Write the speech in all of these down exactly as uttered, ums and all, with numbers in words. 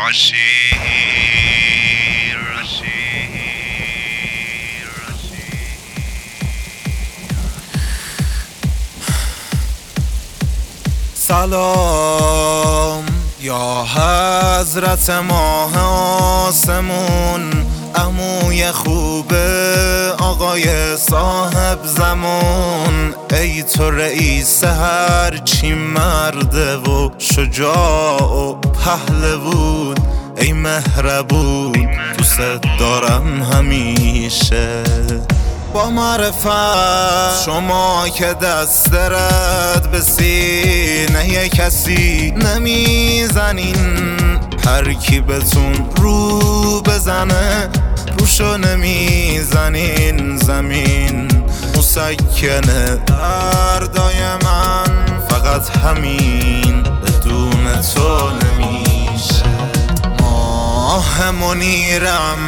سلام یا حضرت ماه آسمون، عموی خوب آقای صاحب زمان. ای تو رئیس هرچی مرده و شجاع و پهلوون، ای مهربون دوست دارم همیشه. با معرفت شما که دست رد به سینه کسی نمیزنین، هر کی بهتون رو بزنه روشو نمیزنین. زمین مسکنه دردای من، فقط همین بدون تو نمیشه. ماه منیرم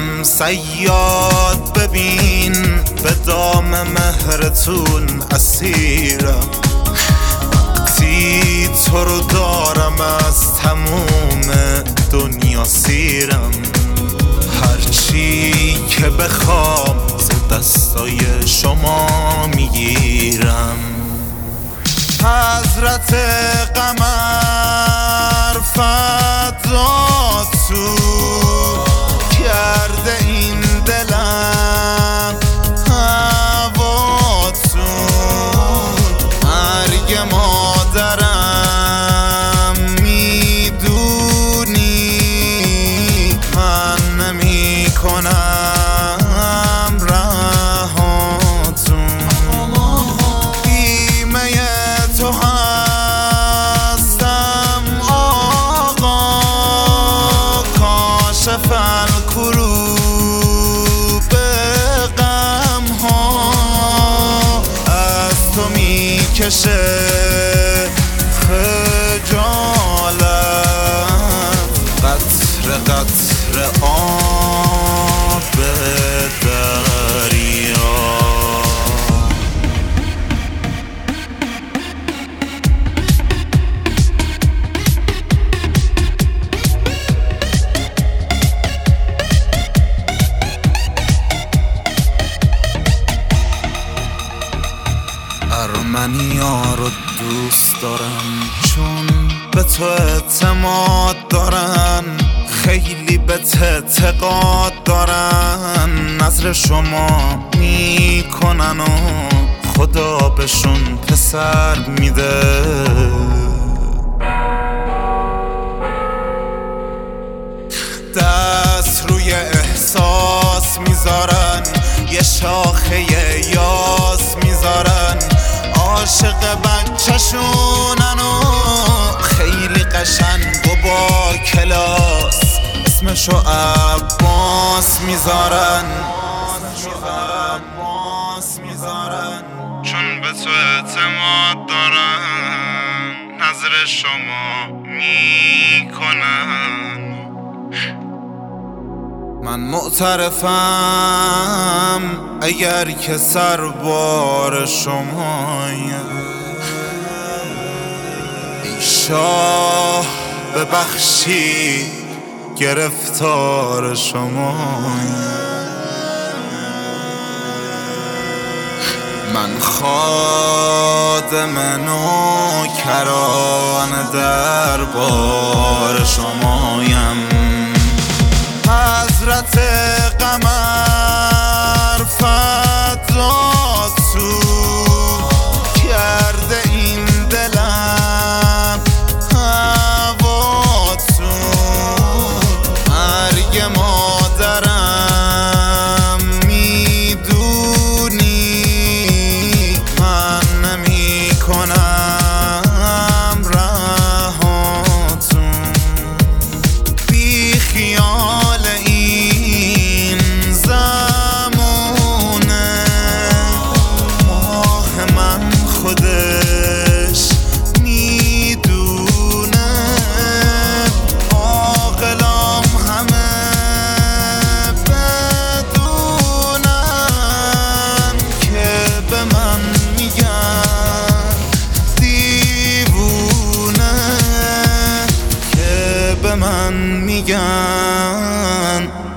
صیاد ببین، به دام مهرتون اسیرم. وقتی تو رو دارم از تموم دنیا سیرم. هرچی که بخوام ز دستای شما میگیرم. حضرت قمر فدا تو کرده این دلم هواتون. مرگ مادرم میدونی من نمی کنم رهاتون. بیمه تو هستم آقا، کاشف الکروب غم ها. از تو میکشه خجالت، قطره قطره آب دریا. ارمنیا رو دوست دارم چون به تو اعتماد دارن، خیلی به اعتقاد دارن. نظر شما میکنن و خدا بهشون پسر میده. دست روی احساس میذارن، یه شاخه یاس میذارن. عاشق بچه‌شونن و خیلی قشنگ و با کلاس، اسمشو عباس میذارن. چون به تو اعتماد دارن، نظر شما میکنن. من معترفم اگر که سربار شمایم. ای شاه ببخشی گرفتار شمایم. من خادم نوکران دربار شمایم. حضرت قمر فدا تو کرده این دلم هواتون. مرگ مادرم میدونی من نمی کنم رهاتون. بی خیال این میگن